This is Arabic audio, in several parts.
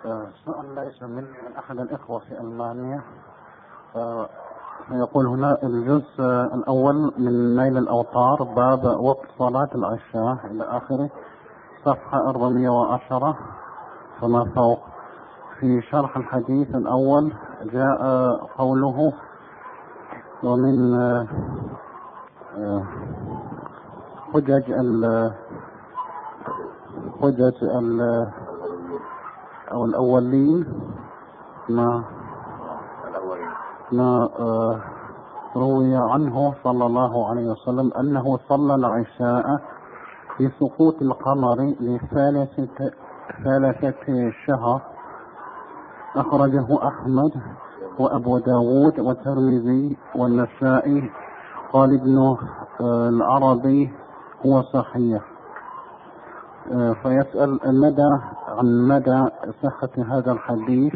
سؤال ليس من أحد الإخوة في ألمانيا. يقول هنا الجزء الأول من نيل الأوطار باب وقت صلاة العشاء إلى آخره، صفحة 410 فما فوق. في شرح الحديث الأول جاء قوله ومن حجج أو الأولين ما روي عنه صلى الله عليه وسلم أنه صلى العشاء في سقوط القمر لثالثة شهر. أخرجه أحمد وأبو داود والترمذي والنسائي. قال ابن العربي هو صحيح. فيسأل عن مدى صحة هذا الحديث.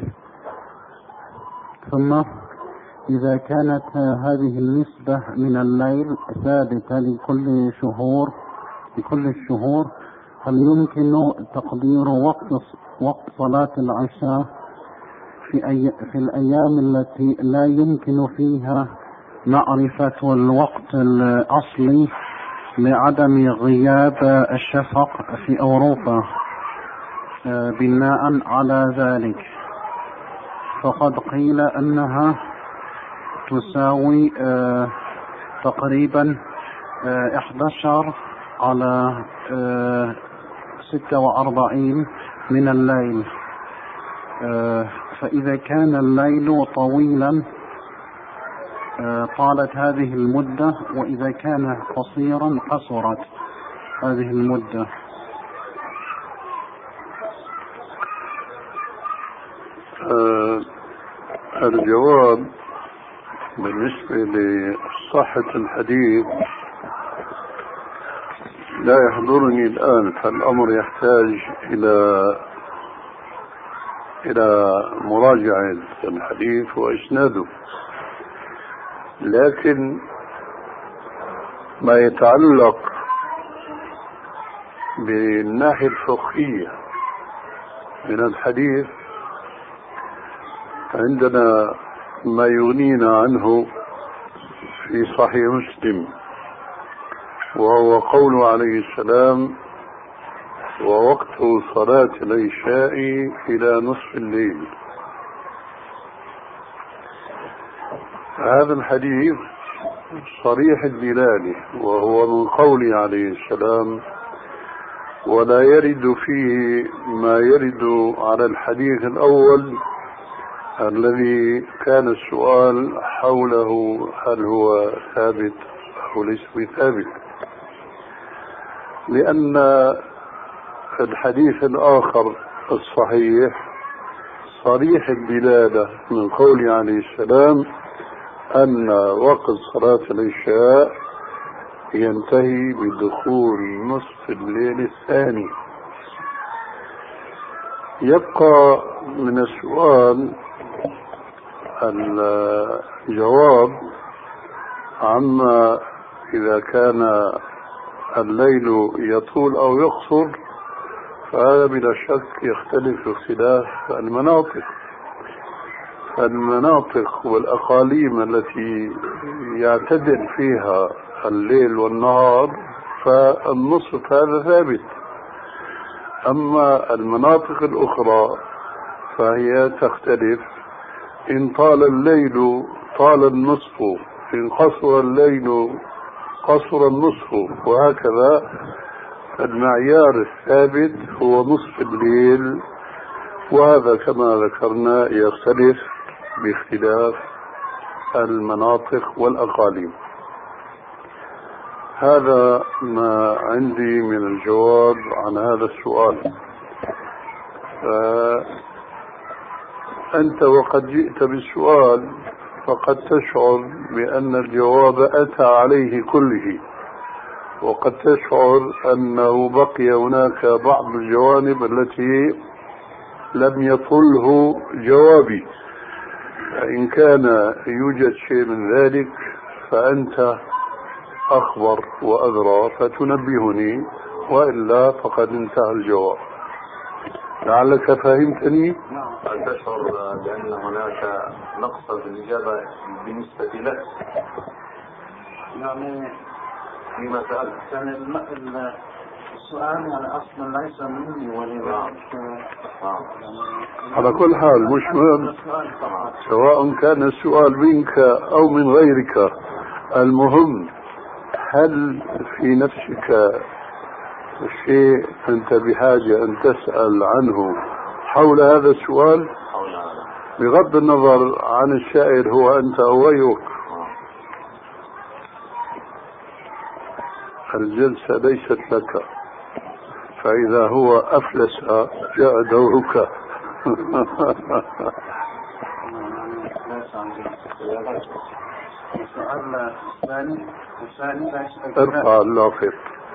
ثم إذا كانت هذه النسبة من الليل ثابتة لكل الشهور، هل يمكن تقدير وقت صلاة العشاء في الأيام التي لا يمكن فيها معرفة الوقت الأصلي لعدم غياب الشفق في أوروبا؟ بناء على ذلك فقد قيل أنها تساوي تقريبا 11 على 46 من الليل. فإذا كان الليل طويلا طالت هذه المدة، وإذا كان قصيرا قصرت هذه المدة. الجواب بالنسبة لصحة الحديث لا يحضرني الآن، فالأمر يحتاج إلى مراجعة الحديث وإسناده. لكن ما يتعلق بالناحية الفقهية من الحديث عندنا ما يغنينا عنه في صحيح مسلم، وهو قول عليه السلام: ووقت صلاة العشاء إلى نصف الليل. هذا الحديث صريح الدلالة، وهو من قوله عليه السلام: ولا يرد فيه ما يرد على الحديث الأول الذي كان السؤال حوله هل هو ثابت أو ليس بثابت، لأن الحديث الآخر الصحيح صريح الدلالة من قوله عليه السلام أن وقت صلاة العشاء ينتهي بدخول نصف الليل الثاني. يبقى من السؤال الجواب عما إذا كان الليل يطول أو يقصر، فهذا بلا شك يختلف اختلاف المناطق والأقاليم التي يعتدل فيها الليل والنهار، فالنصف هذا ثابت. أما المناطق الأخرى فهي تختلف، إن طال الليل طال النصف، إن قصر الليل قصر النصف، وهكذا. المعيار الثابت هو نصف الليل، وهذا كما ذكرنا يختلف باختلاف المناطق والأقاليم. هذا ما عندي من الجواب عن هذا السؤال. أنت وقد جئت بالسؤال فقد تشعر بأن الجواب أتى عليه كله، وقد تشعر أنه بقي هناك بعض الجوانب التي لم يطله جوابي. إن كان يوجد شيء من ذلك فأنت أخبر وأدرى فتنبهني، وإلا فقد انتهى الجواب. لعلك فهمتني. هل تشعر بأن هناك نقص في الإجابة بالنسبة لك؟ يعني فيما سألت. يعني السؤال يعني أصلا ليس مني ولذلك على كل حال مش مهم، سواء كان السؤال منك أو من غيرك، المهم هل في نفسك شيء أنت بحاجة أن تسأل عنه حول هذا السؤال، بغض النظر عن السائل هو أنت أو غيرك؟ الجلسة ليست لك، فإذا هو أفلس جاء دورك. السؤال الثاني ارفع اللافت.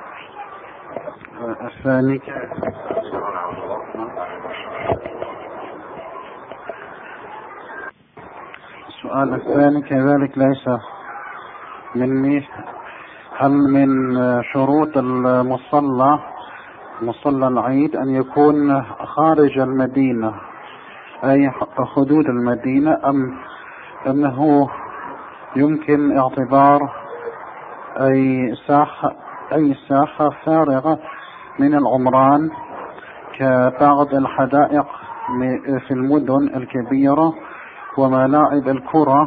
الثاني السؤال الثاني كذلك ليس مني. هل من شروط مصلى العيد أن يكون خارج المدينة أي حدود المدينة، أم أنه يمكن اعتبار أي ساحة فارغة من العمران كبعض الحدائق في المدن الكبيرة وملاعب الكرة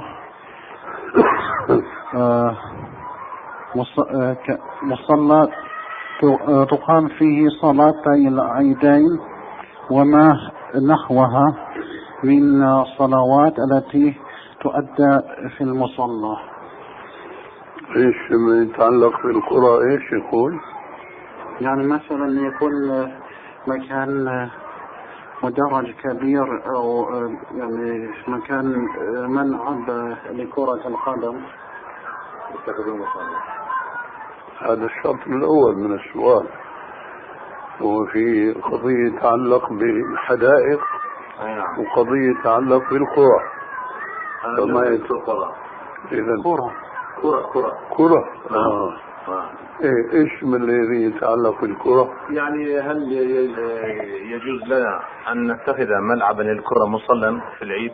مصلى تقام فيه صلاتي العيدين وما نحوها من الصلوات التي تؤدى في المصلى؟ ايش يتعلق بالقرى؟ ايش يقول؟ يعني مثلا يكون مكان مدرج كبير او يعني مكان ملعب لكرة القدم يستخدمون مصلى. هذا الشرط الأول من السؤال، وفي قضية تتعلق بالحدائق وقضية تتعلق بالقرى. فما يتقرأ إذن كرة. إيش من الذي يتعلق بالكرة؟ يعني هل يجوز لنا أن نتخذ ملعبا للكرة مصلى في العيد؟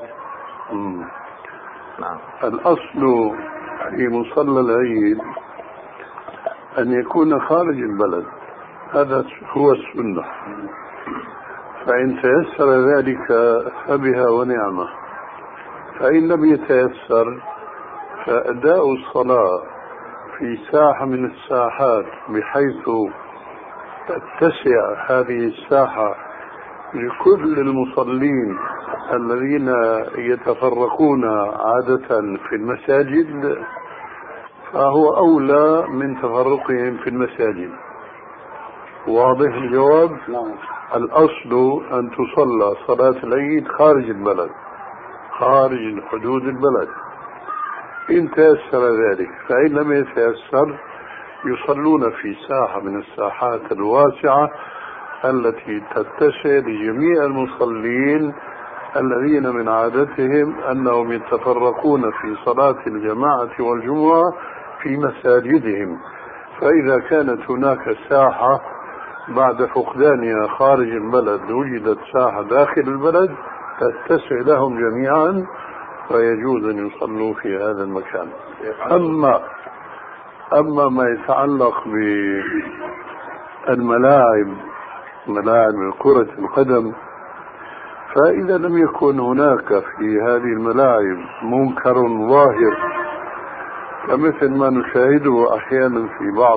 نعم. الأصل في مصلى العيد أن يكون خارج البلد، هذا هو السنة، فإن تيسر ذلك فبها ونعمة، فإن لم يتيسر فأداء الصلاة في ساحة من الساحات بحيث تتسع هذه الساحة لكل المصلين الذين يتفرقون عادة في المساجد، فهو أولى من تفرقهم في المساجد. واضح الجواب؟ الأصل أن تصلى صلاة العيد خارج البلد، خارج حدود البلد، إن تيسر ذلك، فإن لم يتيسر يصلون في ساحة من الساحات الواسعة التي تتسع لجميع المصلين الذين من عادتهم أنهم يتفرقون في صلاة الجماعة والجمعة في مساجدهم، فإذا كانت هناك ساحة بعد فقدانها خارج البلد وجدت ساحة داخل البلد تتسع لهم جميعا فيجوز أن يصلوا في هذا المكان. أما ما يتعلق بالملاعب، ملاعب كرة القدم، فإذا لم يكن هناك في هذه الملاعب منكر ظاهر كمثل ما نشاهده أحيانا في بعض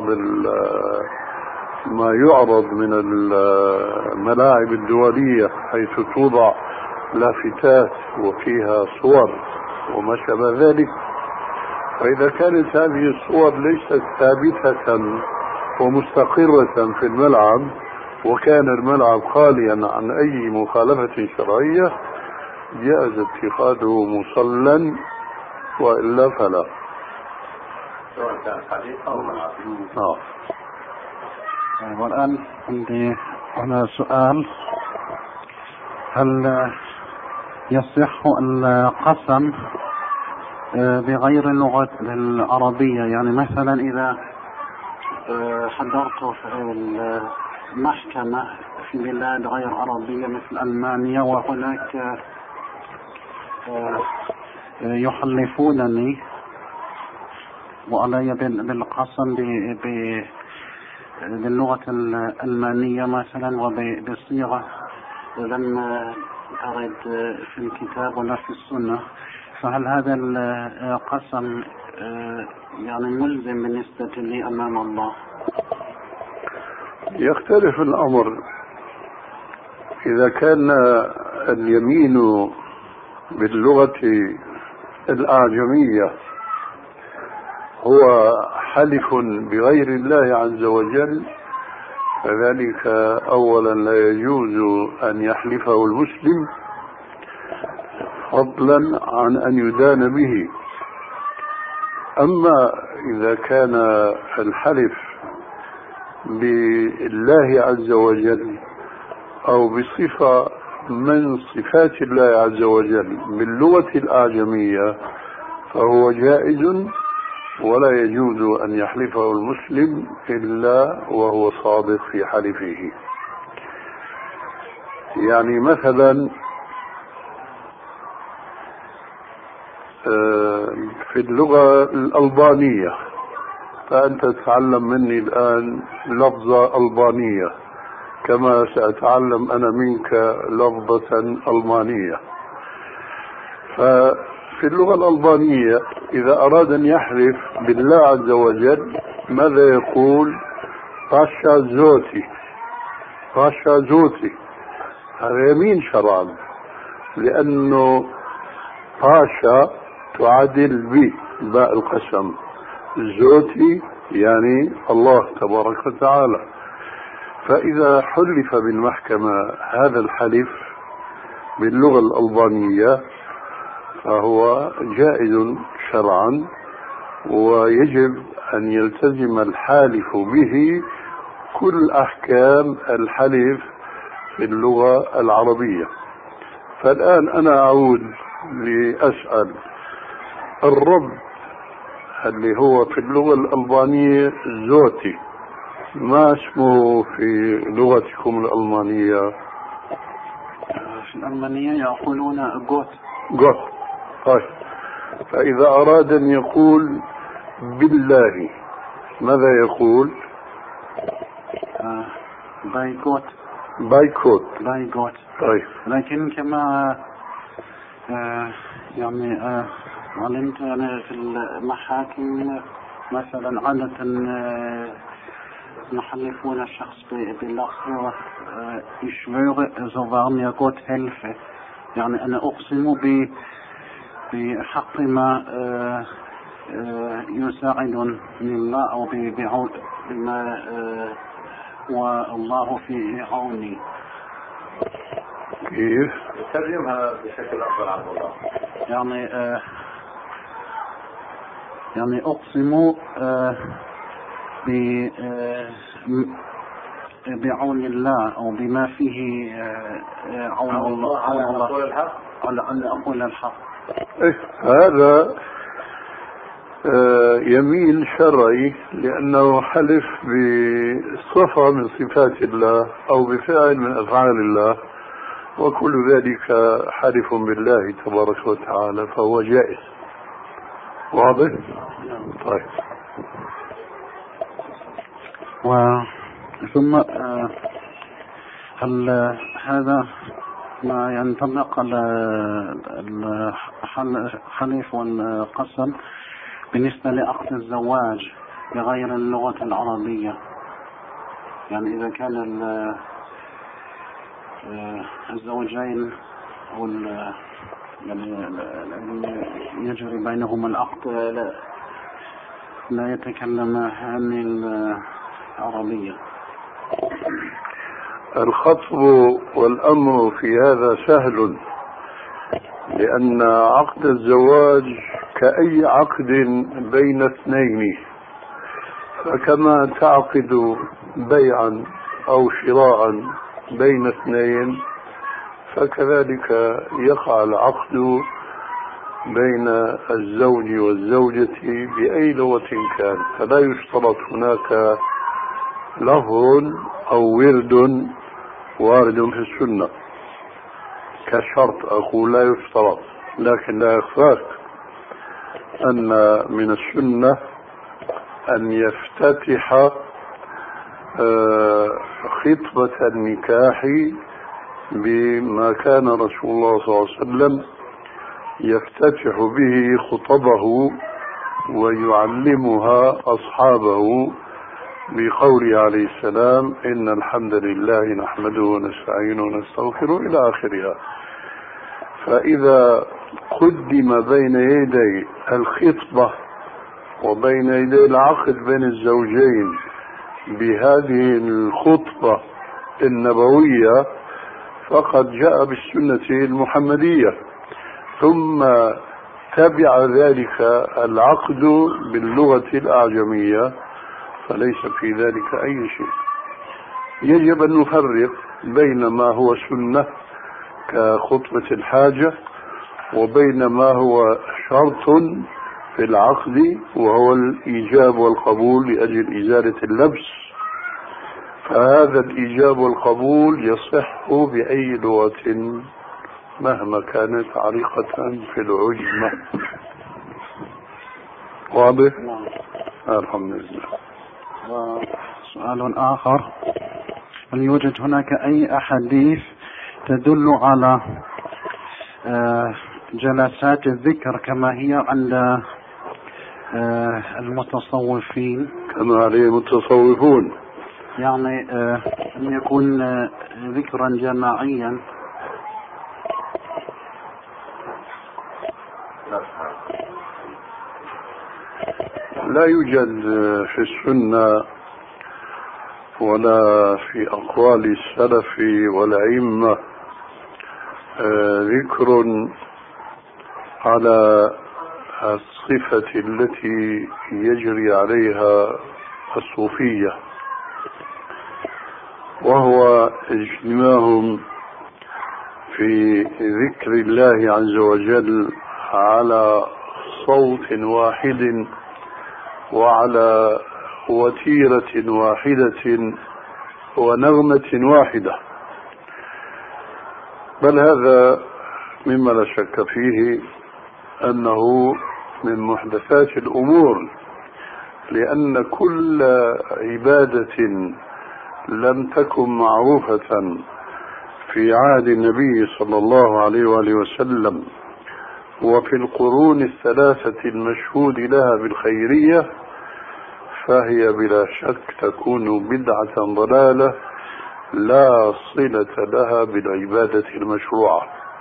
ما يعرض من الملاعب الدولية حيث توضع لافتات وفيها صور وما شابه ذلك، فإذا كانت هذه الصور ليست ثابتة ومستقرة في الملعب وكان الملعب خاليا عن أي مخالفة شرعية جاز اتخاذه مصلى، وإلا فلا. سواء كان حديث أو ملعب. والآن عندي هنا سؤال: هل يصح القسم بغير اللغة العربية؟ يعني مثلا إذا حضرت في المحكمة في بلاد غير عربية مثل ألمانيا، وهناك يحلفونني وعلي بالقسم باللغة الألمانية مثلا وبصيغة لم أرد في الكتاب ولا في السنة، فهل هذا القسم يعني ملزم بالنسبة لي أمام الله؟ يختلف الأمر. إذا كان اليمين باللغة الأعجمية هو حلف بغير الله عز وجل، فذلك أولا لا يجوز أن يحلفه المسلم فضلا عن أن يدان به. أما إذا كان الحلف بالله عز وجل أو بصفة من صفات الله عز وجل باللغة الأعجمية فهو جائز، ولا يجوز أن يحلفه المسلم إلا وهو صادق في حلفه. يعني مثلا في اللغة الألبانية، فأنت تتعلم مني الآن لفظة ألبانية كما سأتعلم أنا منك لفظة ألمانية. ففي اللغة الألبانية إذا أراد أن يحلف بالله عز وجل ماذا يقول؟ باشا زوتي، باشا زوتي. هذا يمين شرعا، لأنه باشا تعادل بي باء القسم، زوتي يعني الله تبارك وتعالى. فإذا حلف بالمحكمة هذا الحلف باللغة الألبانية فهو جائز شرعا، ويجب أن يلتزم الحالف به كل أحكام الحلف في اللغة العربية. فالآن أنا أعود لأسأل الرب اللي هو في اللغة الألبانية زوتي، ما اسمه في لغتكم الألمانية؟ في الألمانية يقولون جوت. جوت. طيب، فإذا أراد أن يقول بالله ماذا يقول؟ بايكوت. بايكوت. بايكوت. طيب. لكن كما يعني علمت أنا في المحاكم مثلا عادة نحلفون الشخص باللفظ ich schwöre so wahr mir Gott helfe، يعني أنا أقسم بحق ما يساعدني الله أو بما والله في عوني. كيف؟ ترجمها بشكل أفضل عن الله. يعني أقسم بعون الله أو بما فيه عون الله على أن أقول الحق. هذا يمين شرعي، لأنه حلف بصفة من صفات الله أو بفعل من أفعال الله، وكل ذلك حلف بالله تبارك وتعالى، فهو جائز. واضح؟ طيب. ثم هل هذا ما ينطبق الحلف والقسم بالنسبة لعقد الزواج بغير اللغة العربية؟ يعني إذا كان الزوجين أو يعني يجري بينهما العقد لا يتكلمان العربية. الخطب والأمر في هذا سهل، لأن عقد الزواج كأي عقد بين اثنين، فكما تعقد بيعا أو شراء بين اثنين فكذلك يقع العقد بين الزوج والزوجة بأي لغة كان، فلا يشترط هناك لفظ أو ورد وارد في السنة كشرط، أقول لا يشترط، لكن لا يخفاك أن من السنة أن يفتتح خطبة النكاح بما كان رسول الله صلى الله عليه وسلم يفتتح به خطبه ويعلمها أصحابه بقوله عليه السلام: إن الحمد لله نحمده ونستعينه ونستغفره إلى آخرها. فإذا قدم بين يدي الخطبة وبين يدي العقد بين الزوجين بهذه الخطبة النبوية فقد جاء بالسنة المحمدية، ثم تبع ذلك العقد باللغة الأعجمية، فليس في ذلك أي شيء. يجب أن نفرق بين ما هو سنة كخطبة الحاجة وبين ما هو شرط في العقد وهو الإيجاب والقبول لأجل إزالة اللبس. فهذا الإيجاب والقبول يصح بأي لغة مهما كانت عريقة في العجمة. واضح؟ الحمد لله. وسؤال آخر: هل يوجد هناك أي أحاديث تدل على جلسات الذكر كما هي عند المتصوفين؟ كما عليه المتصوفون، يعني أن يكون ذكرا جماعيا. لا يوجد في السنة ولا في أقوال السلف والأئمة ذكر على الصفة التي يجري عليها الصوفية، وهو اجتماعهم في ذكر الله عز وجل على صوت واحد وعلى وتيرة واحدة ونغمة واحدة. بل هذا مما لا شك فيه أنه من محدثات الأمور، لأن كل عبادة لم تكن معروفة في عهد النبي صلى الله عليه وآله وسلم وفي القرون الثلاثة المشهود لها بالخيرية فهي بلا شك تكون بدعة ضلالة لا صلة لها بالعبادة المشروعة.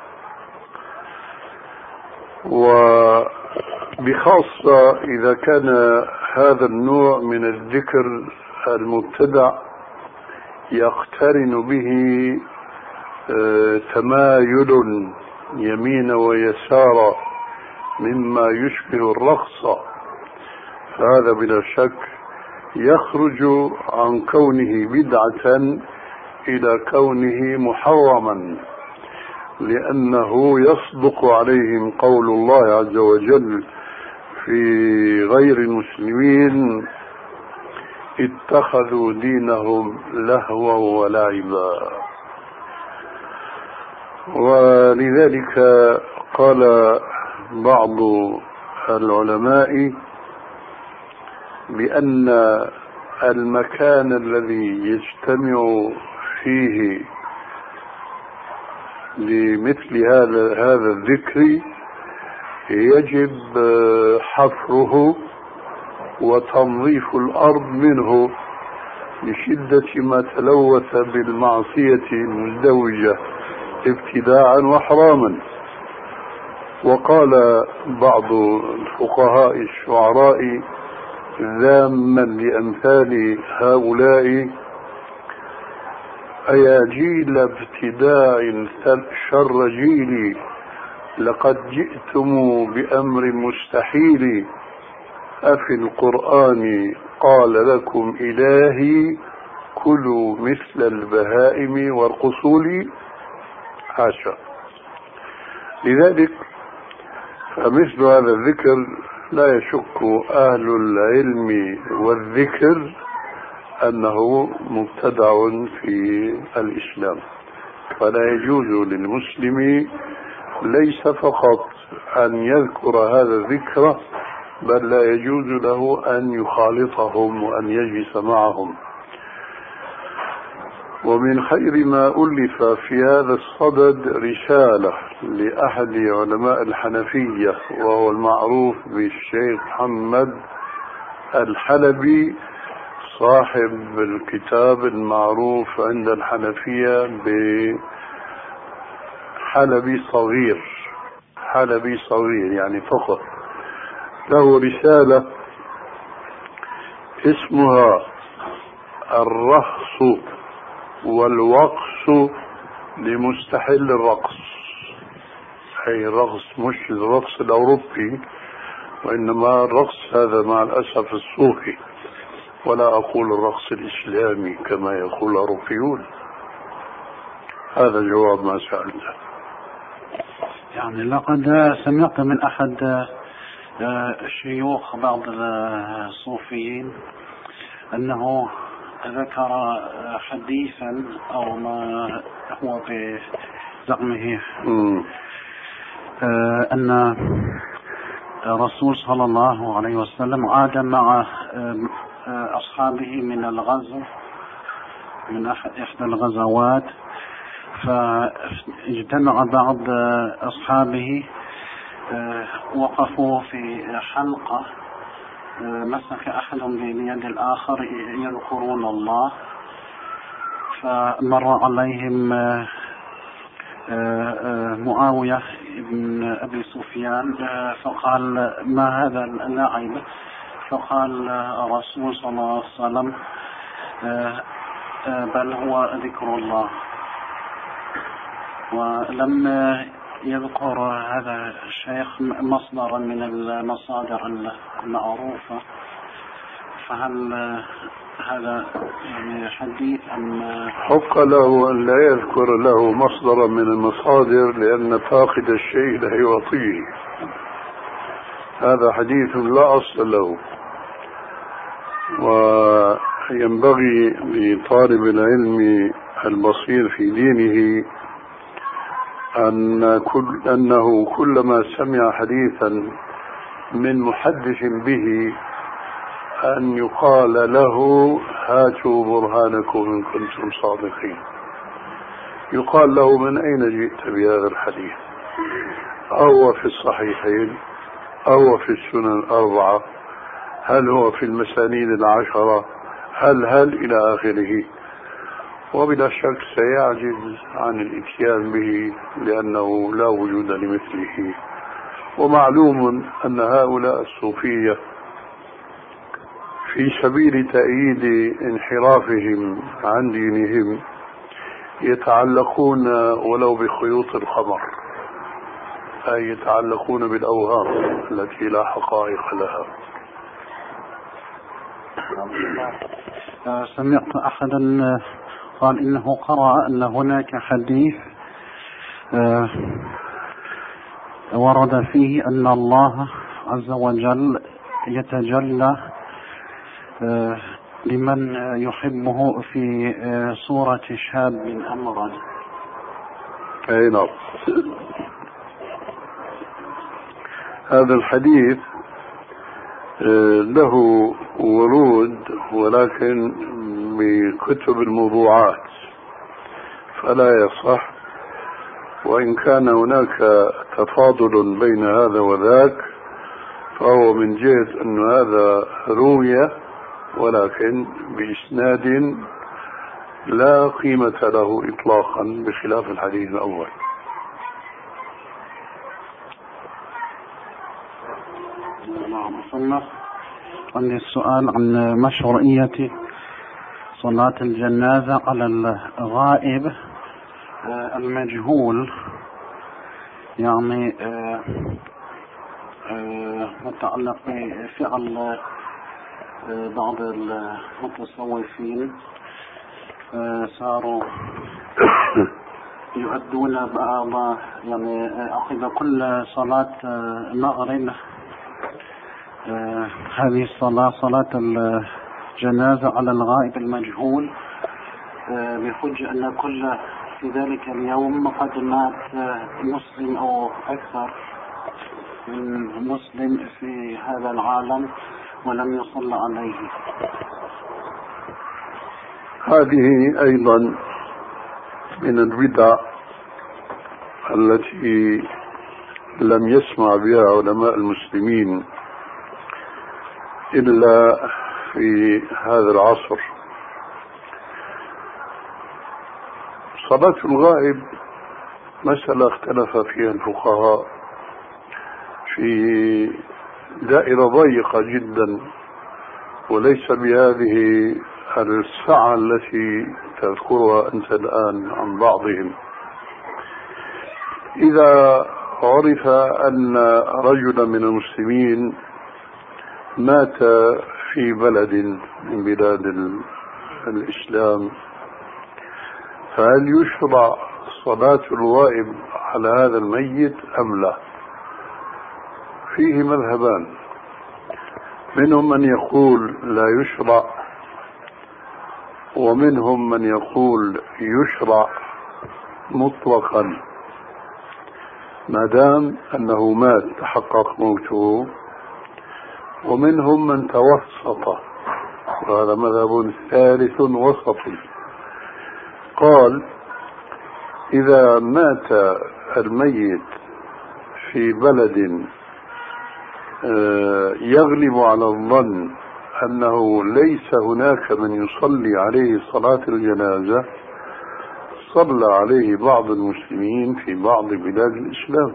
وبخاصة إذا كان هذا النوع من الذكر المبتدع يقترن به تمايل يمين ويسار مما يشبه الرقص، فهذا بلا شك يخرج عن كونه بدعة إلى كونه محرما، لأنه يصدق عليهم قول الله عز وجل في غير المسلمين: اتخذوا دينهم لهوا ولعبا. ولذلك قال بعض العلماء بأن المكان الذي يجتمع فيه لمثل هذا الذكر يجب حفره وتنظيف الأرض منه لشدة ما تلوث بالمعصية المزدوجة ابتداعا وحراما. وقال بعض الفقهاء الشعراء ذاما لأمثال هؤلاء: أيا جيل ابتداع شر جيلي لقد جئتم بأمر مستحيل، أفي القرآن قال لكم إلهي كلوا مثل البهائم وارقصوا لي؟ حاشا. لذلك فمثل هذا الذكر لا يشك أهل العلم والذكر أنه مبتدع في الإسلام. فلا يجوز للمسلم ليس فقط أن يذكر هذا الذكر، بل لا يجوز له أن يخالطهم وأن يجلس معهم. ومن خير ما ألف في هذا الصدد رسالة لأحد علماء الحنفية، وهو المعروف بالشيخ محمد الحلبي، صاحب الكتاب المعروف عند الحنفية بحلبي صغير. حلبي صغير يعني فقه. له رسالة اسمها الرخص والوقص لمستحل الرقص، أي الرقص مش الرقص الأوروبي، وإنما الرقص هذا مع الأسف الصوفي، ولا أقول الرقص الإسلامي كما يقول الأوروبيون. هذا جواب ما سألته. يعني لقد سمعت من أحد شيوخ بعض الصوفيين أنه ذكر حديثا أو ما هو بزعمه أن الرسول صلى الله عليه وسلم عاد مع أصحابه من الغزو، من إحدى الغزوات، فاجتمع بعض أصحابه، وقفوا في حلقة، مسك أحدهم بيد الآخر يذكرون الله، فمر عليهم معاوية بن أبي سفيان فقال: ما هذا اللعب؟ فقال الرسول صلى الله عليه وسلم: بل هو ذكر الله. ولم يذكر هذا الشيخ مصدرا من المصادر المعروفة، فهل هذا يعني حديث أم حق له أن لا يذكر له مصدرا من المصادر، لأن فاقد الشيء لا يعطيه. هذا حديث لا أصل له. وينبغي لطالب العلم البصير في دينه أنه كلما سمع حديثا من محدث به أن يقال له: هاتوا برهانكم إن كنتم صادقين. يقال له: من أين جئت بهذا الحديث؟ أو في الصحيحين أو في السنن الأربعة؟ هل هو في المسانيد العشرة؟ هل إلى آخره. وبلا شك سيعجز عن الاتيان به، لأنه لا وجود لمثله. ومعلوم أن هؤلاء الصوفية في سبيل تأييد انحرافهم عن دينهم يتعلقون ولو بخيوط القمر، أي يتعلقون بالأوهام التي لا حقائق لها. سمعت أحدا قال إنه قرأ أن هناك حديث ورد فيه أن الله عز وجل يتجلى لمن يحبه في صورة شاب أمرد. أي نعم. هذا الحديث له ورود، ولكن بكتب الموضوعات فلا يصح. وإن كان هناك تفاضل بين هذا وذاك، فهو من جهة أن هذا روية، ولكن بإسناد لا قيمة له إطلاقا، بخلاف الحديث الأول. ثم عندي السؤال عن مشروعية صلاة الجنازة على الغائب المجهول، يعني متعلق بفعل بعض المتصوفين، صاروا يؤدون بعض يعني عقب كل صلاة مغرب هذه الصلاة، صلاة جنازة على الغائب المجهول بحجة أن كل في ذلك اليوم قد مات مسلم أو أكثر من مسلم في هذا العالم ولم يصلى عليه. هذه أيضا من البدع التي لم يسمع بها علماء المسلمين إلا في هذا العصر. صلاة الغائب مسألة اختلف فيها الفقهاء في دائرة ضيقة جدا، وليس بهذه السعة التي تذكرها أنت الآن عن بعضهم. إذا عرف أن رجلا من المسلمين مات في بلد من بلاد الإسلام، فهل يشرع صلاة الغائب على هذا الميت أم لا؟ فيه مذهبان، منهم من يقول لا يشرع، ومنهم من يقول يشرع مطلقا ما دام أنه مات تحقق موته، ومنهم من توسط، وهذا مذهب ثالث وسطي، قال إذا مات الميت في بلد يغلب على الظن أنه ليس هناك من يصلي عليه صلاة الجنازة، صلى عليه بعض المسلمين في بعض بلاد الإسلام.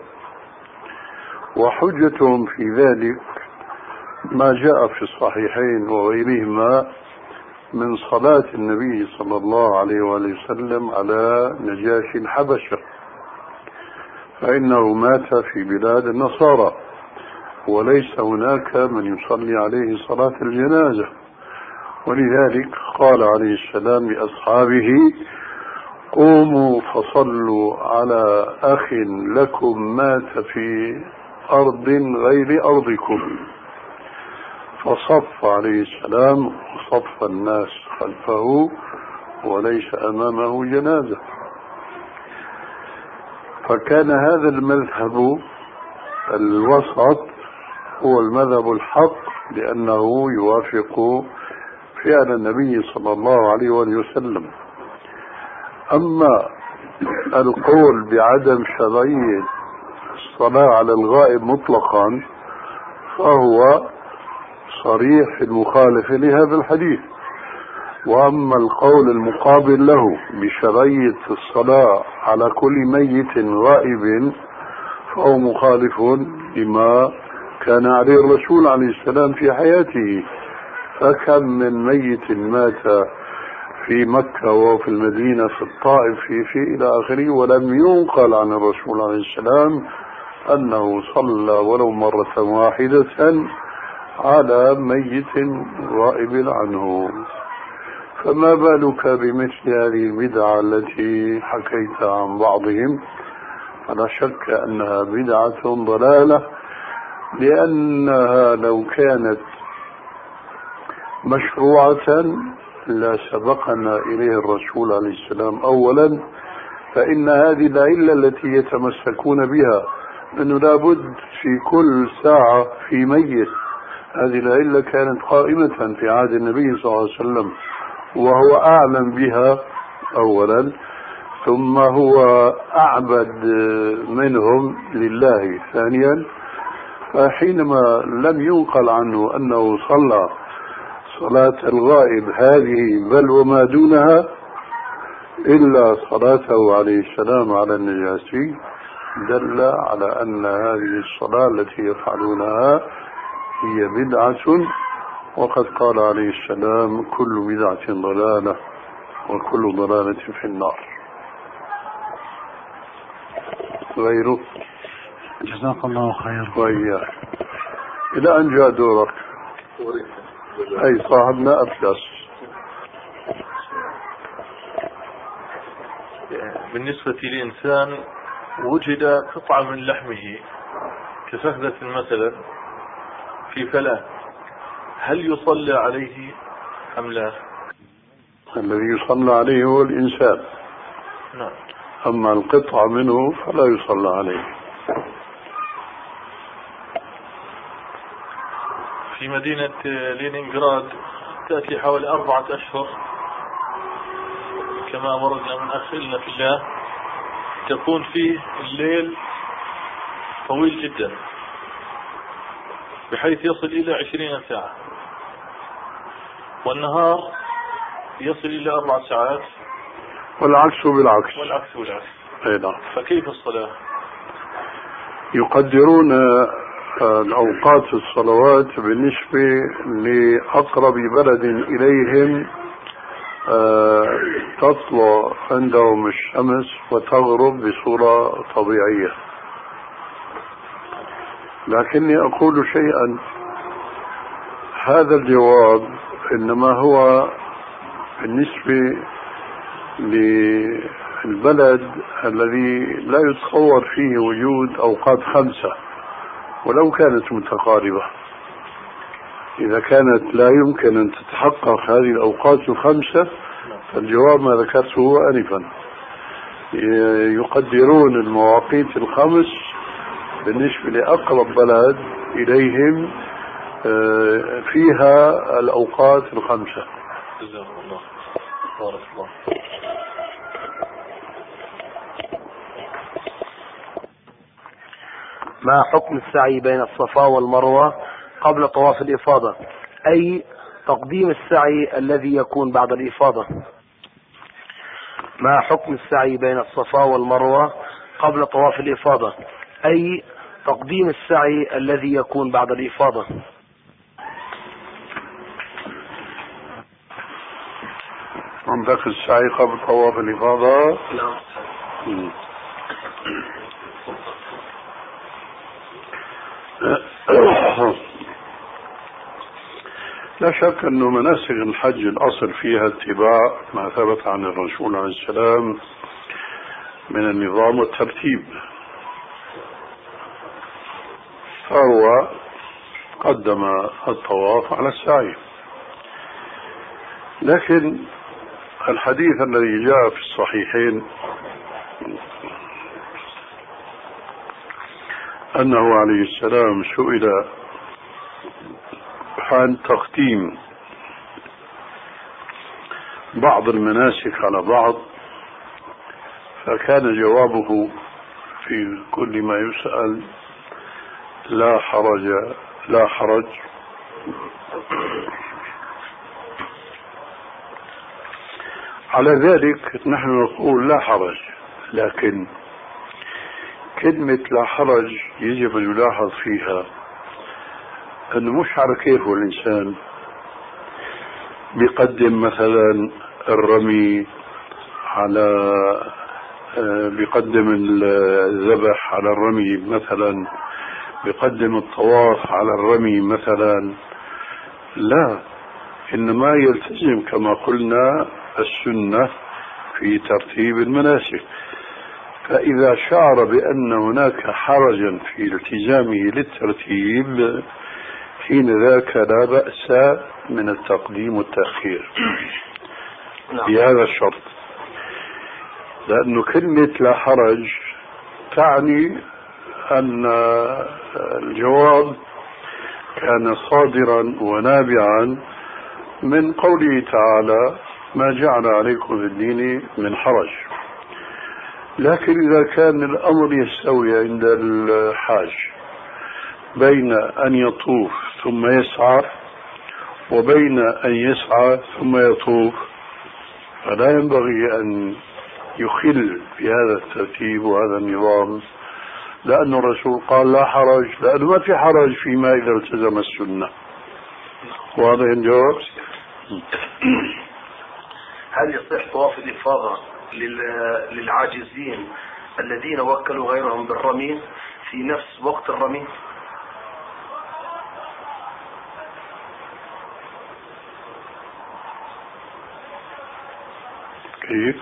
وحجتهم في ذلك ما جاء في الصحيحين وغيرهما من صلاة النبي صلى الله عليه وآله وسلم على نجاشي الحبشة، فإنه مات في بلاد النصارى وليس هناك من يصلي عليه صلاة الجنازة، ولذلك قال عليه السلام لأصحابه قوموا فصلوا على أخ لكم مات في أرض غير أرضكم، فصف عليه السلام وصف الناس خلفه وليس أمامه جنازة. فكان هذا المذهب الوسط هو المذهب الحق، لأنه يوافق فعل النبي صلى الله عليه وسلم. أما القول بعدم شرعية الصلاة على الغائب مطلقا فهو صريح في المخالفة لهذا الحديث. وأما القول المقابل له بشرعية الصلاة على كل ميت غائب فهو مخالف لما كان عليه الرسول عليه السلام في حياته. فكم من ميت مات في مكة وفي المدينة في الطائف في إلى آخره، ولم ينقل عن الرسول عليه السلام أنه صلى ولو مرة واحدة على ميت غائب عنه. فما بالك بمثل هذه البدعة التي حكيتها عن بعضهم؟ فلا شك أنها بدعة ضلالة، لأنها لو كانت مشروعة لا سبقنا إليه الرسول عليه السلام أولا. فإن هذه العلة التي يتمسكون بها أنه لابد في كل ساعة في ميت، هذه العلة كانت قائمة في عهد النبي صلى الله عليه وسلم وهو أعلم بها أولا، ثم هو أعبد منهم لله ثانيا. فحينما لم ينقل عنه أنه صلى صلاة الغائب هذه بل وما دونها إلا صلاته عليه السلام على النجاشي، دل على أن هذه الصلاة التي يفعلونها هي بدعة. وقد قال عليه السلام كل بدعة ضلالة وكل ضلالة في النار. غيره. جزاك الله خير. وإياك. إلى أن جاء دورك. أي صاحبنا أفلس. بالنسبة لإنسان وجد قطعة من لحمه كفخذة مثلا في فلاة، هل يصلى عليه أم لا؟ الذي يصلى عليه هو الإنسان. نعم. أما القطعة منه فلا يصلى عليه. في مدينة لينينغراد تأتي حوالي 4 أشهر كما أمرنا من أخينا في الله، تكون فيه الليل طويل جدا بحيث يصل إلى 20 ساعة، والنهار يصل إلى 4 ساعات، والعكس بالعكس. أي نعم. فكيف الصلاة؟ يقدرون الأوقات الصلوات بالنسبة لأقرب بلد إليهم، تطلع عندهم الشمس وتغرب بصورة طبيعية. لكني أقول شيئا، هذا الجواب إنما هو بالنسبة للبلد الذي لا يتصور فيه وجود أوقات 5 ولو كانت متقاربة. إذا كانت لا يمكن أن تتحقق هذه الأوقات 5 فالجواب ما ذكرته آنفا. يقدرون المواقيت 5 بالنسبة لأقرب بلد إليهم فيها الأوقات 5. جزاك الله. بارك الله. ما حكم السعي بين الصفا والمروة قبل طواف الإفاضة، أي تقديم السعي الذي يكون بعد الإفاضة؟ ما حكم السعي بين الصفا والمروة قبل طواف الإفاضة، أي تقديم السعي الذي يكون بعد الإفاضة؟ عندك السعي قبل طواف الإفاضة؟ نعم. لا شك أن مناسك الحج الأصل فيها اتباع ما ثبت عن الرسول عليه السلام من النظام والترتيب، فهو قدم الطواف على السعي. لكن الحديث الذي جاء في الصحيحين أنه عليه السلام سئل عن تقديم بعض المناسك على بعض، فكان جوابه في كل ما يسأل لا حرج لا حرج. على ذلك نحن نقول لا حرج، لكن كلمة لا حرج يجب أن يلاحظ فيها أنه مش على كيفه الإنسان بيقدم مثلا الرمي على بيقدم الذبح على الرمي مثلا، بيقدم الطواف على الرمي مثلا، لا، إنما يلتزم كما قلنا السنة في ترتيب المناسك. فإذا شعر بأن هناك حرجا في التزامه للترتيب حين ذاك لا بأس من التقديم والتأخير بهذا الشرط، لأن كلمة لا حرج تعني أن الجواب كان صادرا ونابعا من قوله تعالى ما جعل عليكم في الدين من حرج. لكن إذا كان الأمر يستوي عند الحاج بين أن يطوف ثم يسعى وبين أن يسعى ثم يطوف، فلا ينبغي أن يخل بهذا الترتيب وهذا النظام، لأن الرسول قال لا حرج، لأنه ما في حرج فيما إذا التزم السنة. وهذا الجواب. هل يصح طواف الإفاضة للعاجزين الذين وكلوا غيرهم بالرمي في نفس وقت الرمي؟ كيف؟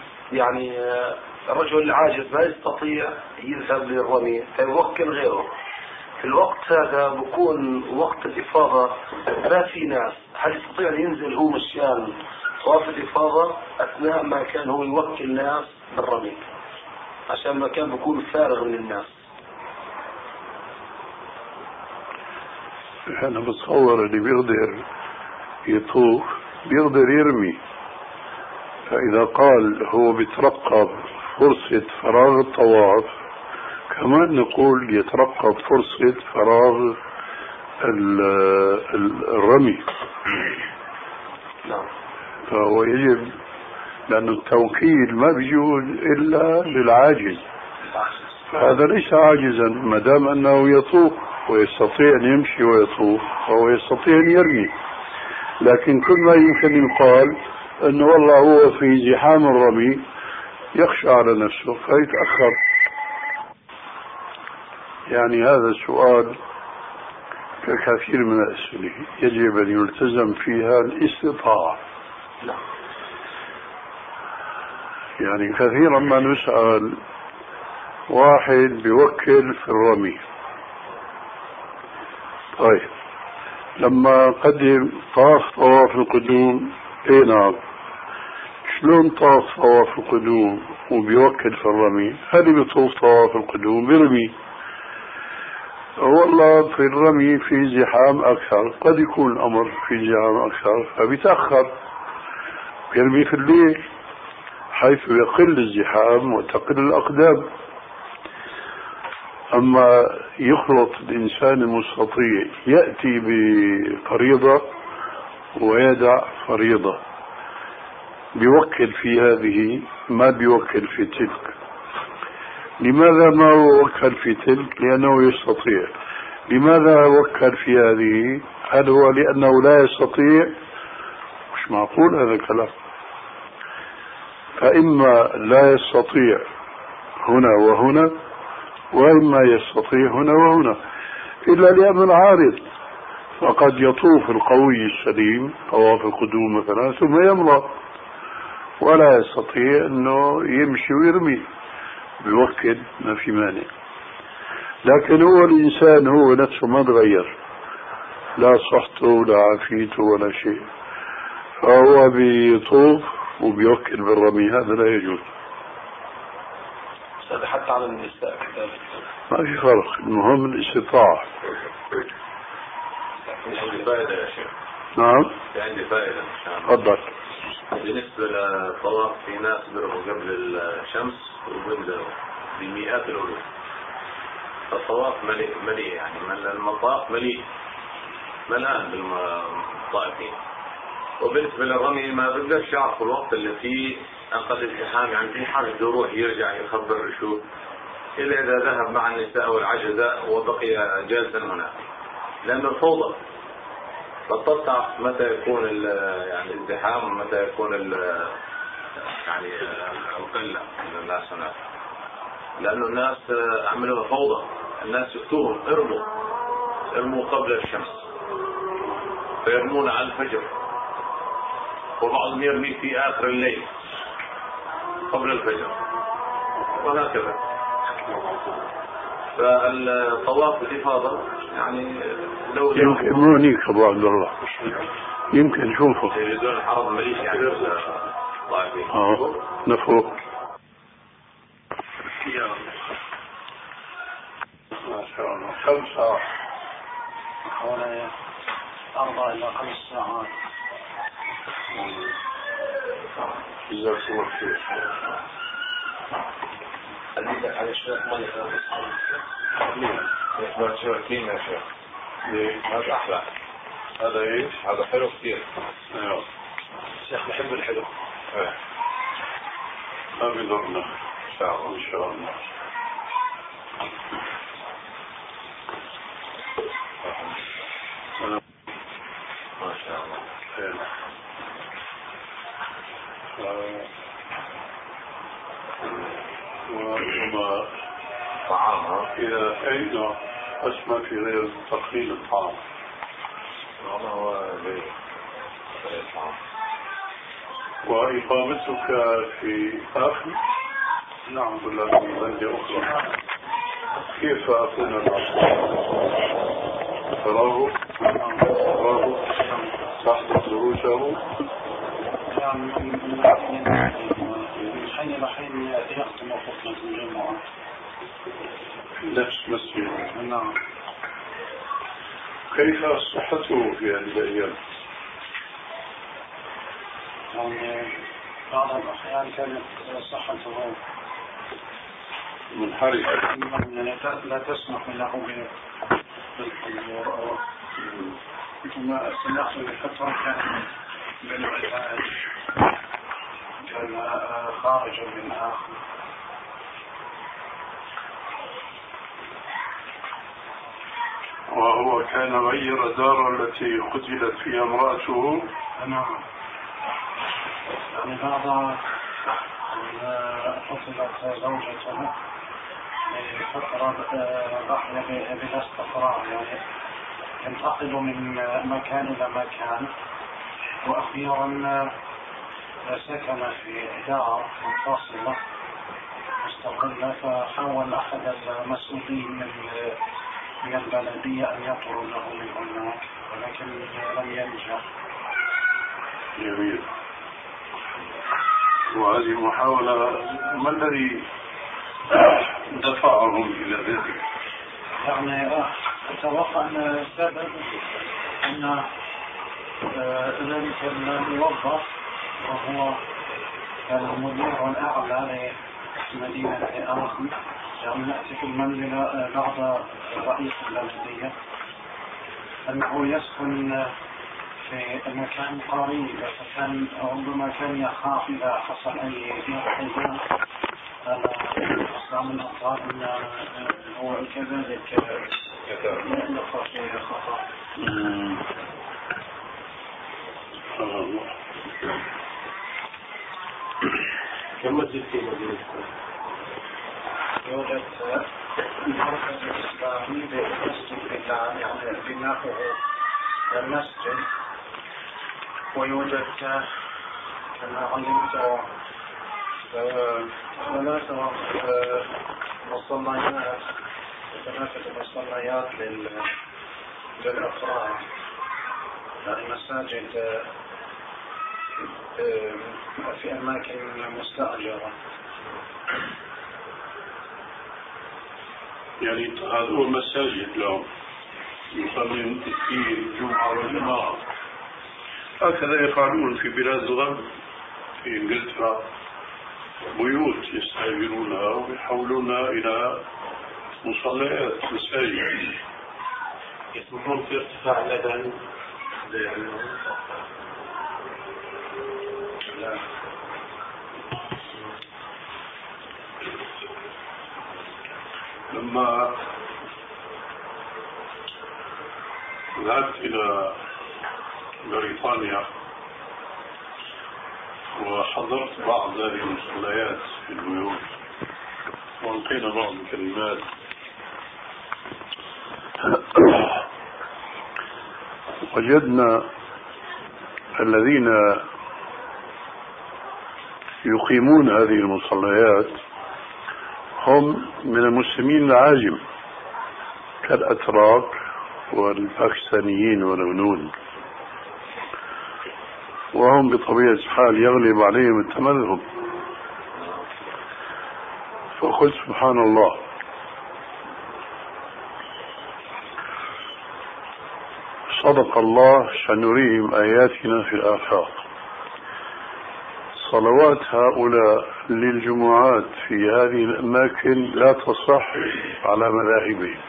يعني الرجل العاجز ما يستطيع يذهب للرمي فيوكل غيره، في الوقت هذا بكون وقت الإفاضة ما في ناس، هل يستطيع أن ينزل هو مشان طواف الإفاضة أثناء ما كان هو يوكل ناس بالرمي عشان ما كان بيكون فارغ من الناس؟ أنا بتصور اللي بيقدر يطوف بيقدر يرمي، فإذا قال هو بيترقب فرصة فراغ الطواف كمان نقول يترقب فرصة فراغ الرمي. فهو يجب، لأن التوكيل ما بيجوز إلا للعاجز، فهذا ليس عاجزا ما دام أنه يطوف ويستطيع أن يمشي ويطوف فهو يستطيع أن يرمي. لكن كل ما يمكن يقال أنه والله هو في زحام الرمي يخشى على نفسه فيتأخر. يعني هذا السؤال ككثير من الأسئلة يجب أن يلتزم فيها الاستطاعة. يعني كثيرا ما نسأل واحد بيوكل في الرمي، طيب لما قدم طواف القدوم، اي نعم، شلون طاف طواف القدوم وبيوكل في الرمي؟ هل بيطوف طواف القدوم بيرمي؟ والله في الرمي في زحام أكثر، قد يكون الأمر في زحام أكثر فبيتأخر بيرمي في الليل حيث يقل الزحام وتقل الأقدام. أما يخلط الإنسان المستطيع يأتي بفريضة ويدع فريضة، بيوكل في هذه ما بيوكل في تلك. لماذا ما وكل في تلك؟ لأنه يستطيع. لماذا وكل في هذه؟ هل هو لأنه لا يستطيع؟ مش معقول هذا الكلام. فإما لا يستطيع هنا وهنا، وإما يستطيع هنا وهنا، إلا لأمر عارض. فقد يطوف القوي السليم طواف القدوم مثلا ثم يمرض ولا يستطيع أنه يمشي ويرمي، بيوكل ما في مانع. لكن هو الإنسان هو نفسه ما تغير، لا صحته ولا عافيته ولا شيء، فهو بيطوف وبيوكل بالرمي، هذا لا يجوز. هذا حتى على النساء كذلك ما في فرق، المهم الاستطاعة. عندي فائدة يا شيخ. نعم عندي فائدة. تفضل. بالنسبة للطواف في ناس بيروحوا قبل الشمس وبيبدأوا بمئات الألوف، الطواف مليء يعني المطاف مليء ملآن بالطائفين. وبالنسبة للرمي ما بقدرش يعرف الوقت اللي فيه أنقذ الزحام، يعني في حال بده يروح يرجع يخبر شو إلا إذا ذهب مع النساء والعجزاء وبقي جالسا هناك، لأنه الفوضى فتطلع متى يكون يعني الزحام ومتى يكون يعني القلة من الناس هناك، لأنه الناس عملوا فوضى. الناس يكتبون ارموا قبل الشمس فيرمون على الفجر، وبعضهم يرمي في آخر الليل قبل الفجر وهكذا. فالطواف الإفاضة يعني لو يمكن مو هنيك أبو عبد الله، يمكن شوفه يريدون الحرم مليش يعني الطائفين. نفوق ما شاء الله. كم ساعة؟ حوالي 4 إلى 5 ساعات. جزاك الله خير. على شوية مية يحمل شويتين يا شيخ. ليه؟ هذا أحلى. هذا إيش؟ هذا حلو كثير. أيوه. الشيخ بحب الحلو. ما بيضرنا إن شاء الله. إن شاء الله. ما شاء الله. وما طعام إذا أين أسمى في غير تقليل الطعام. والله هو غير الطعام. وإقامتك في آخر؟ نعم، ولا في بلدة أخرى؟ كيف أكون الأصل؟ تراه تحت دروسه من حين إلى حين يختم خطبة الجمعة في نفس مسجد. نعم. كيف صحته في هذه الأيام؟ يعني بعض الأحيان كانت صحته منحرفة، يعني لا تسمح له بالحضور، ثم سمحت لفترة كان بالعلاج، كان خارجا من آخر. وهو كان غير دار التي قتلت فيها امرأته. نعم. يعني بعد قتلت زوجته فترة أحيا بلا استقرار، يعني ينتقل من مكان إلى مكان، وأخيرا سكن في دار منفصلة مستقلة، فحاول أحد المسؤولين من البلدية أن يطردوا من هناك، ولكن لم ينجح. جميل. وهذه المحاولة ما الذي دفعهم إلى ذلك؟ يعني أتوقع أن السبب أن ذلك الموظف وهو المدير الأعلى لمدينة آخر، يعني نأتي في المنزل بعد رئيس البلدية، أنه يسكن في مكان قريب، فكان ربما كان يخاف إذا حصل أي انقلاب على أسلام الأطفال أن هو كذلك يقع فيه خطأ. كم مسجد في مدينتكم؟ يوجد المركز الإسلامي بمسجد بالله، يعني بناؤه المسجد، ويوجد كما علمت ثلاثة مصليات للأفراد، يعني مساجد في أماكن مستأجرة. يعني هذول مساجد لهم يصلون فيه الجمعة والجماعة، هكذا يفعلون في بلاد الغرب، في إنجلترا بيوت يستأجرونها ويحولونها إلى مصليات مساجد. يسمحون في ارتفاع الأذان؟ لا. لما ذهبت إلى بريطانيا وحضرت بعض هذه المصليات في البيوت وألقينا بعض الكلمات، وجدنا الذين يقيمون هذه المصليات هم من المسلمين العاجم كالأتراك والباكستانيين والهنود، وهم بطبيعة الحال يغلب عليهم التمذهب. فقلت سبحان الله، صدق الله سنريهم آياتنا في الآفاق. صلوات هؤلاء للجمعات في هذه الأماكن لا تصح على مذاهبهم،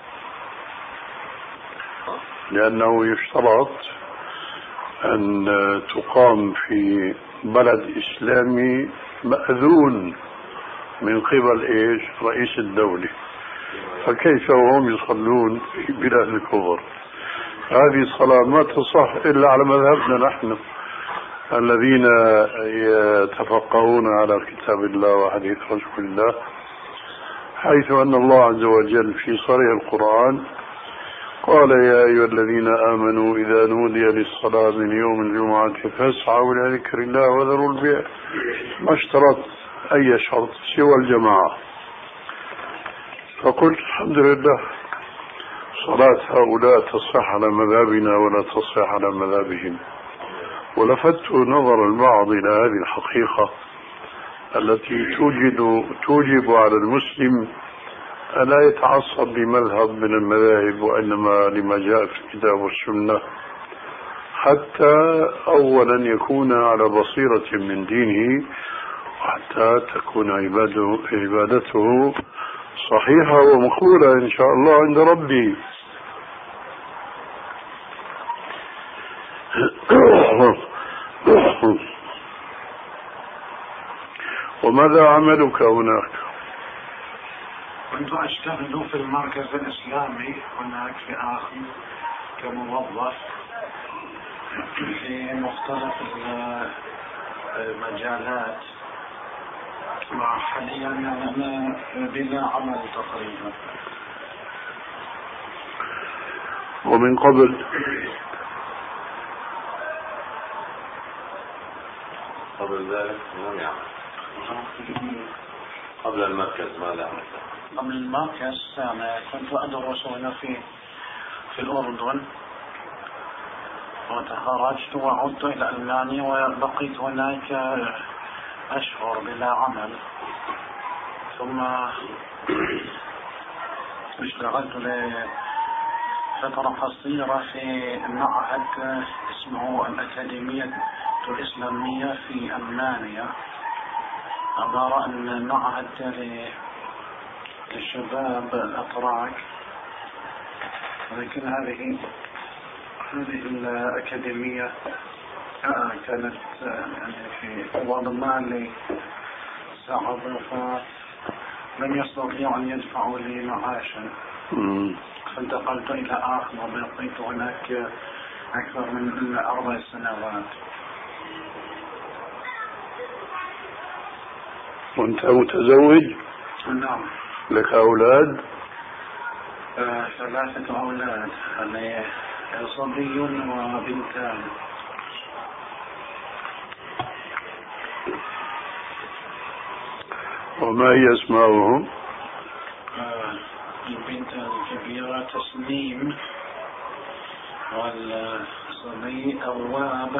لأنه يشترط أن تقام في بلد إسلامي مأذون من قبل رئيس الدولة، فكيف وهم يصلون في بلاد الكفر؟ هذه الصلاة ما تصح إلا على مذهبنا نحن الذين يتفقهون على كتاب الله وحديث رسول الله، حيث أن الله عز وجل في صريح القرآن قال يا أيها الذين آمنوا إذا نودي للصلاة من يوم الجمعة فاسعوا إلى ذكر الله وذروا البيع. ما اشترط أي شرط سوى الجماعة، فقلت الحمد لله صلاة هؤلاء تصح على مذهبنا ولا تصح على مذهبهم. ولفت نظر البعض إلى هذه الحقيقة التي توجب على المسلم ألا يتعصب بمذهب من المذاهب، وإنما لما جاء في الكتاب والسنة، حتى أولا يكون على بصيرة من دينه، وحتى تكون عبادته صحيحة ومقبولة إن شاء الله عند ربي. وماذا عملك هناك؟ كنت أشتغل في المركز الإسلامي هناك في آخر كموظف في مختلف المجالات، وحاليا أنا بلا عمل تقريبا. ومن قبل ذلك ما يعمل؟ قبل المركز ماذا عملت؟ قبل المركز أنا كنت أدرس هنا في الأردن، وتخرجت وعدت إلى ألمانيا وبقيت هناك أشهر بلا عمل، ثم اشتغلت لفترة قصيرة في معهد اسمه الأكاديمية الإسلامية في ألمانيا، عبارة عن معهد للشباب الأتراك. ولكن هذه الأكاديمية كانت يعني في بعض المال صعب، فلم يستطيعوا أن يدفعوا لي معاشا، فانتقلت إلى آخر وبقيت هناك أكثر من 4 سنوات. وأنت متزوج؟ نعم. لك أولاد؟ 3 أولاد، صبي وبنتان. وما هي اسماؤهم؟ البنت الكبيرة تسنيم، والصبي أواب،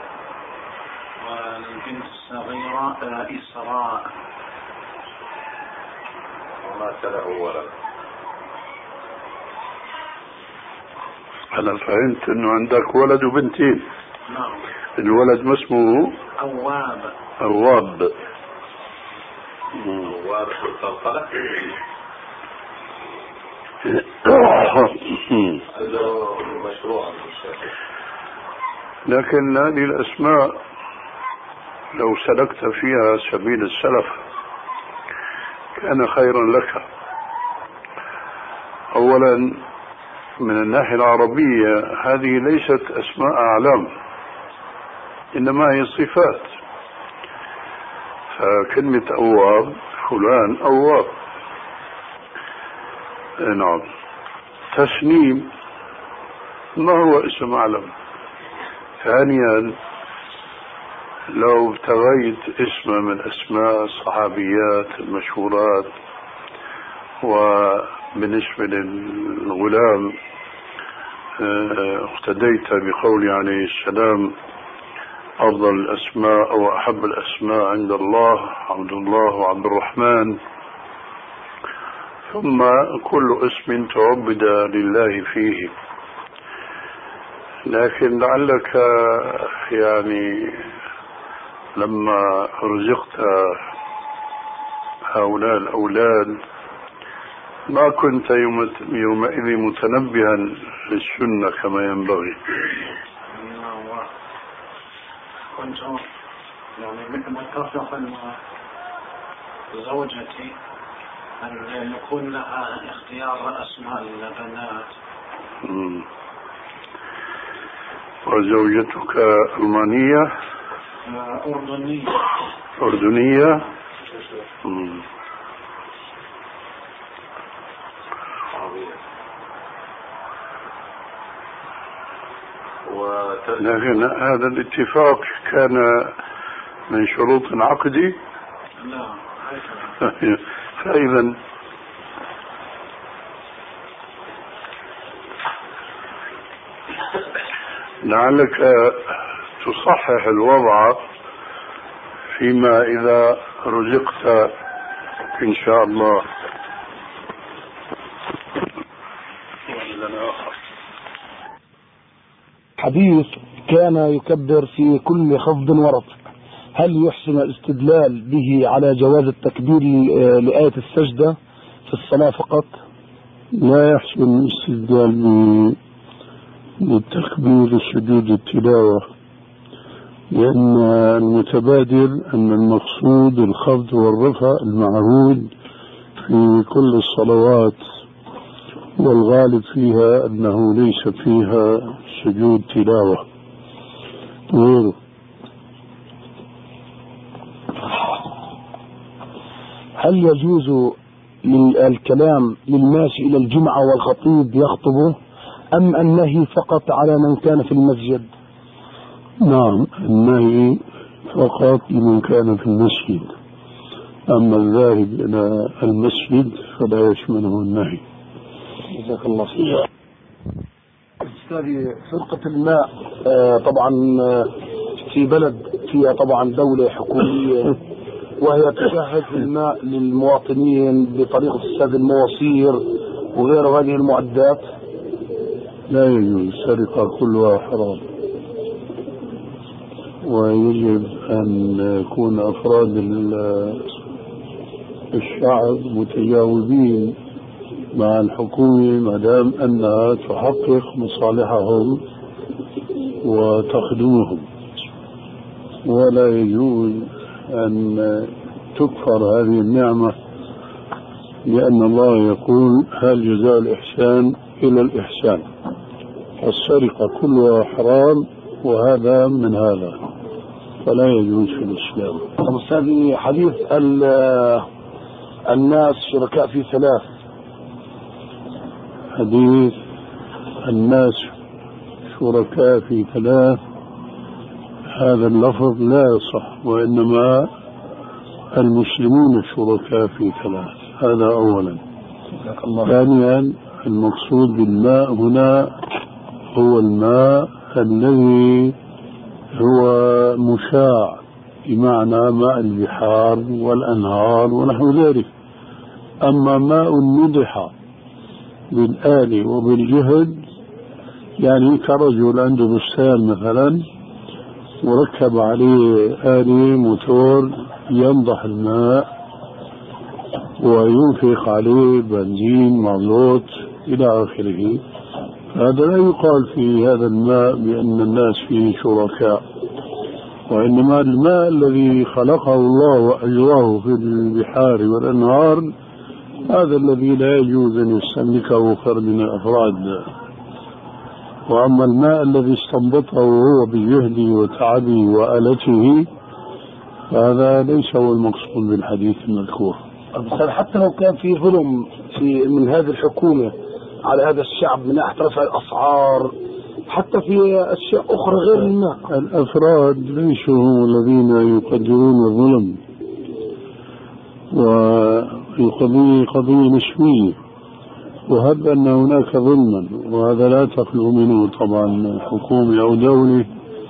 والبنت الصغيرة إسراء. وما له ولد؟ أنا فهمت أنه عندك ولد وبنتين. نعم. الولد ما اسمه؟ أواب. أواب. أواب القلقلة؟ هذا مشروع. لكن هذه الأسماء لو سلكت فيها سبيل السلف كان خيرا لك. أولا من الناحية العربية هذه ليست أسماء أعلام، إنما هي صفات. فكلمة أواب فلان أواب. نعم. تسنيم ما هو اسم أعلم. ثانيا لو ابتغيت اسم من أسماء الصحابيات المشهورات، وبالنسبة للغلام اقتديت بقول عليه السلام أفضل الأسماء أو أحب الأسماء عند الله عبد الله وعبد الرحمن، ثم كل اسم تعبد لله فيه. لكن لعلك يعني لما رزقت هؤلاء الأولاد ما كنت يومئذ متنبها للسنة كما ينبغي. كنت يعني متفقا مع زوجتي أن يكون لها اختيار أسماء البنات. وزوجتك ألمانية؟ أردنية. أردنية؟ لكن هذا الاتفاق كان من شروط عقدي؟ لا. فإذا لعلك تصحح الوضع فيما إذا رزقت إن شاء الله. حديث كان يكبر في كل خفض ورفع، هل يحسن الاستدلال به على جواز التكبير لآية السجدة في الصلاة فقط؟ لا يحسن الاستدلال بالتكبير سجود التلاوة، لأن المتبادر أن المقصود الخفض والرفع المعهود في كل الصلوات، والغالب فيها أنه ليس فيها سجود تلاوة غيره. هل يجوز الكلام للماشي إلى الجمعة والخطيب يخطبه، أم النهي فقط على من كان في المسجد؟ نعم، النهي فقط لمن كان في المسجد، أما الذاهب إلى المسجد فلا يشمله النهي. جزاك الله خير. أستاذي، فرقة الماء طبعا في بلد فيها طبعا دولة حكومية، وهي تشهد الماء للمواطنين بطريقة سد المواسير وغير هذه المعدات. لا يجوز، السرقة كلها حرام، ويجب أن يكون أفراد الشعب متجاوبين مع الحكومة ما دام أنها تحقق مصالحهم وتخدمهم، ولا يجوز أن تكفر هذه النعمة، لأن الله يقول هل جزاء الإحسان إلا الإحسان. السرقة كلها حرام، وهذا من هذا، فلا يجوز في الإسلام. أستاذي، حديث الناس شركاء في ثلاث، حديث الناس شركاء في ثلاث، هذا اللفظ لا يصح، وإنما المسلمون شركاء في ثلاث، هذا أولا. ثانيا، المقصود بالماء هنا هو الماء الذي هو مشاع، بمعنى ماء البحار والأنهار ونحو ذلك. أما ماء مدح بالآلي وبالجهد، يعني كرجل عنده بستان مثلا وركب عليه آلي موتور ينضح الماء وينفق عليه بنزين مازوت إلى آخره، هذا لا يقال في هذا الماء بأن الناس فيه شركاء، وإنما الماء الذي خلقه الله وأجراه في البحار والأنهار هذا الذي لا يجوز أن يستملكه فرد من الأفراد. وأما الماء الذي استنبطه هو بجهده وتعبه وآلته فهذا ليس هو المقصود بالحديث المذكور. حتى لو كان في ظلم من هذه الحكومة على هذا الشعب من ناحية رفع الأسعار، حتى في أشياء أخرى غير الماء، الأفراد ليسوا هم الذين يقدرون الظلم، والقضية قضية نسبية، وهب أن هناك ظلما، وهذا لا تخلو منه طبعا حكومة أو دولة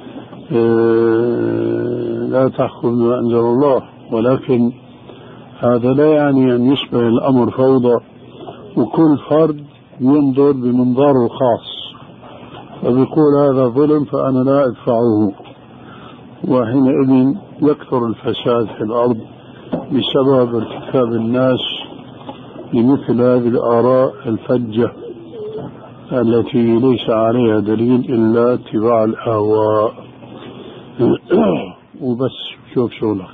لا تحكم ما أنزل الله، ولكن هذا لا يعني أن يصبح الأمر فوضى وكل فرد ينظر بمنظاره الخاص وبيقول هذا ظلم فأنا لا أدفعه، وحينئذ يكثر الفساد في الأرض بسبب ارتكاب الناس لمثل هذه الآراء الفجة التي ليس عليها دليل إلا اتباع الأهواء. وبس شوف شغلك.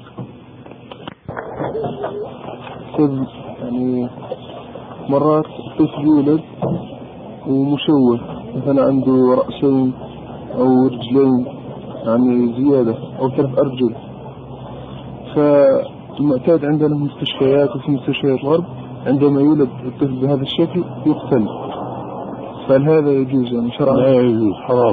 يعني مرات طفل يولد ومشوه، مثلا عنده رأسين أو رجلين يعني زيادة أو 3 أرجل، فالمعتاد عندنا في المستشفيات وفي مستشفيات الغرب عندما يولد الطفل بهذا الشكل يقتل، فهل هذا يجوز يعني شرعا؟ لا يجوز، حرام،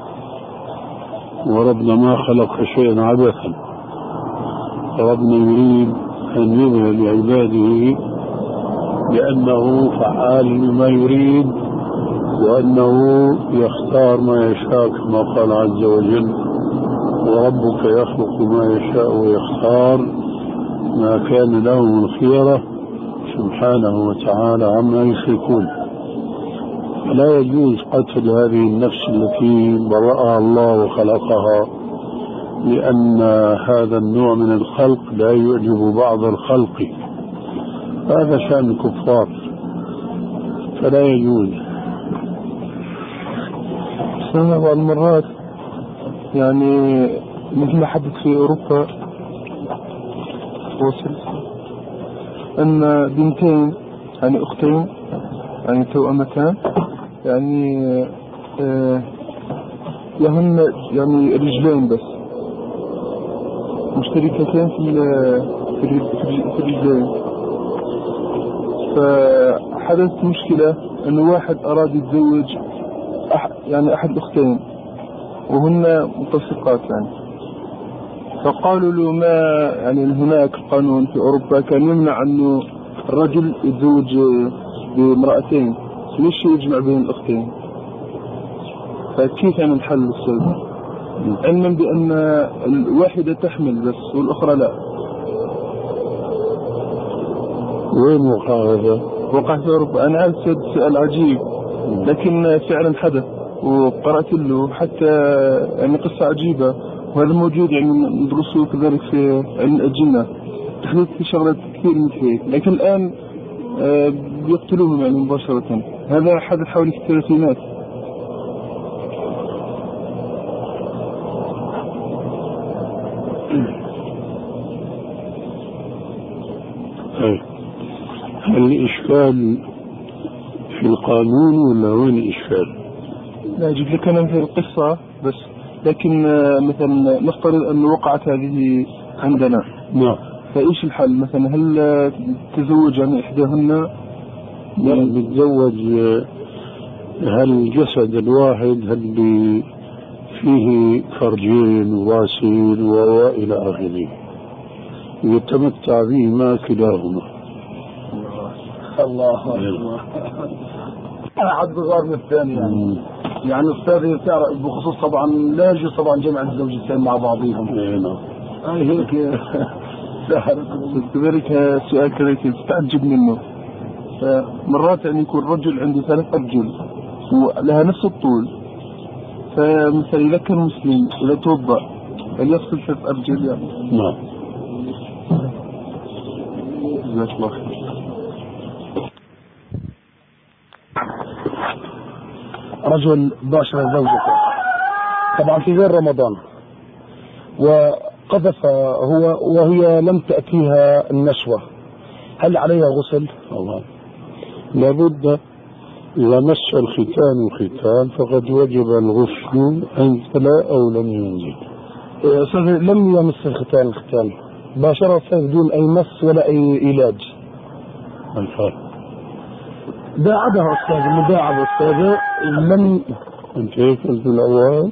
وربنا ما خلق شيئا عبثا، ربنا يريد أن يظهر لعباده بأنه فعال لما يريد وأنه يختار ما يشاء كما قال عز وجل: وربك يخلق ما يشاء ويختار، ما كان لهم الخيرة سبحانه وتعالى عما يشركون. لا يجوز قتل هذه النفس التي برأها الله وخلقها، لأن هذا النوع من الخلق لا يعجب بعض الخلق، هذا شأن الكفار، فلا يجوز. بعض المرات يعني مثل ما حدث في أوروبا وصل أن بنتين يعني أختين يعني توأمتان يعني لهن يعني رجلين بس مشتركتين في الرجلين. فحدثت مشكلة أن واحد أراد يتزوج يعني أحد الأختين وهن متفقات يعني، فقالوا له ما يعني هناك قانون في أوروبا كان يمنع أنه الرجل يتزوج بامرأتين، ليش يجمع بين الأختين؟ فكيف يعني الحل أستاذ؟ علما بأن الواحدة تحمل بس والأخرى لا. وين وقع هذا؟ وقع في أوروبا. أنا عارف سؤال عجيب لكن فعلا حدث وقرأت له حتى يعني قصة عجيبة، وهذا موجود يعني ندرسه كذلك في علم الأجنة، تحدث في شغلات كثير مثل هيك، لكن الآن بيقتلوهم يعني مباشرة. هذا حدث حوالي في الثلاثينات. هل الإشكال في القانون ولا وين الإشكال؟ لا أجيب لك أنا في القصة بس، لكن مثلا نفترض أن وقعت هذه عندنا. نعم. فإيش الحل مثلا؟ هل تزوج عن إحداهن؟ لا، بتزوج. هل الجسد الواحد هل فيه فرجين وراسين وإلى آخره يتمتع بهما كلاهما. الله أكبر. أنا حد بغار من الثاني يعني أستاذي تعرف بخصوص طبعا لا يجوز طبعا جمع الزوجتين مع بعضهم. نعم. هيك كذلك سؤال كذلك تتعجب منه. مرات يعني يكون رجل عنده 3 أرجل ولها نفس الطول، فمثلا إذا كان مسلم إذا توضأ هل يغسل 3 أرجل يعني؟ نعم. جزاك الله خير. رجل باشر زوجته طبعا في غير رمضان وقذف هو وهي لم تأتيها النشوة، هل عليها غسل؟ الله لابد. إذا مس الختان ختان فقد وجب الغسل أنزل أو لم ينزل. أستاذ لم يمس الختان باشرة بدون أي مس ولا أي علاج. الفرق داعبها أستاذ، المداعبة أستاذ لم. أنت هيك قلت الأول؟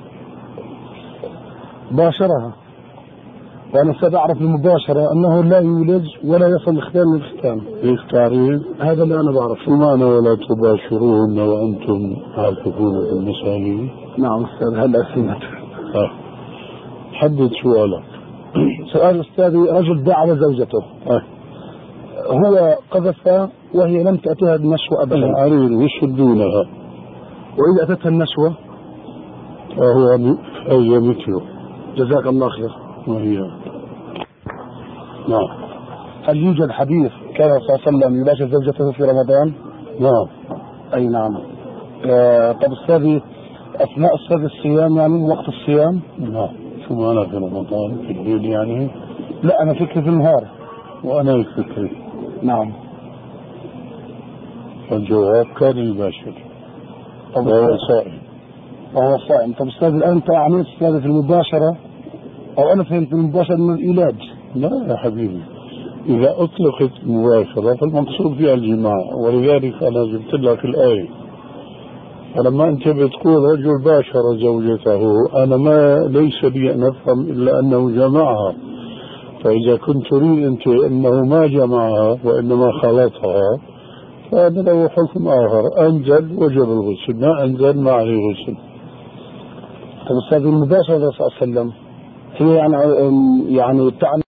باشرها، وأنا سأعرف المباشرة أنه لا يولج ولا يصل الختان للختان. إيش تعريف؟ هذا اللي أنا بعرف. شو معنى ولا تباشروهن وأنتم عاكفون بالمسالين؟ نعم أستاذ هلا سمعت. حدد سؤالك. سؤال أستاذي، رجل داعب زوجته هو قذف وهي لم تأتيها النشوة أبدا. عريض يشدونها، وإذا أتتها النشوة فهي مثله. جزاك الله خير. وهي نعم. هل يوجد حديث كان صلى الله عليه وسلم يباشر زوجته في رمضان؟ نعم. أي نعم. طب أستاذي أثناء أستاذ الصيام يعني وقت الصيام؟ نعم. شو معنى في رمضان؟ في الليل يعني؟ لا أنا فكري في النهار. وأنا فكري. نعم. الجواب كان يباشر وهو صائم. طب أستاذ الآن أنت عملت أستاذ في المباشرة أو أنا فهمت المباشرة من العلاج؟ لا يا حبيبي، إذا أطلقت مباشرة فالمقصود فيها الجماع، ولذلك أنا جبت لك الآية. فلما أنت بتقول رجل باشر زوجته، أنا ما ليس لي أن أفهم إلا أنه جمعها. فإذا كنت تريد أنت أنه ما جمعها وإنما خلطها هذا له حكم آخر، أنزل وجب الغسل، ما أنزل ما عليه غسل. طيب أستاذ، المباشرة صلى الله عليه وسلم هي يعني تعني